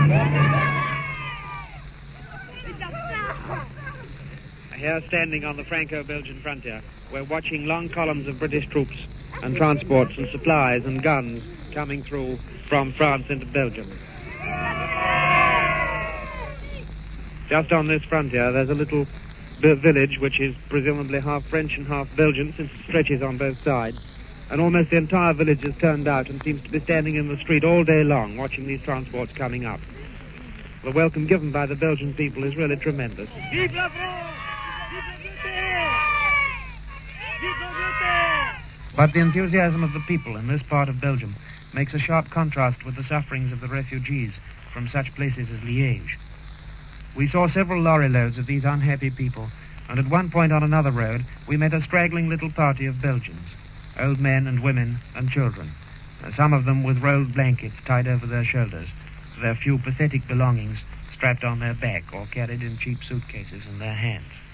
Here, standing on the Franco-Belgian frontier, we're watching long columns of British troops and transports and supplies and guns coming through from France into Belgium. Just on this frontier, there's a little village which is presumably half French and half Belgian, since it stretches on both sides. And almost the entire village is turned out and seems to be standing in the street all day long, watching these transports coming up. The welcome given by the Belgian people is really tremendous. Vive la France! But the enthusiasm of the people in this part of Belgium makes a sharp contrast with the sufferings of the refugees from such places as Liège. We saw several lorry loads of these unhappy people, and at one point on another road we met a straggling little party of Belgians, old men and women and children, some of them with rolled blankets tied over their shoulders, their few pathetic belongings strapped on their back or carried in cheap suitcases in their hands.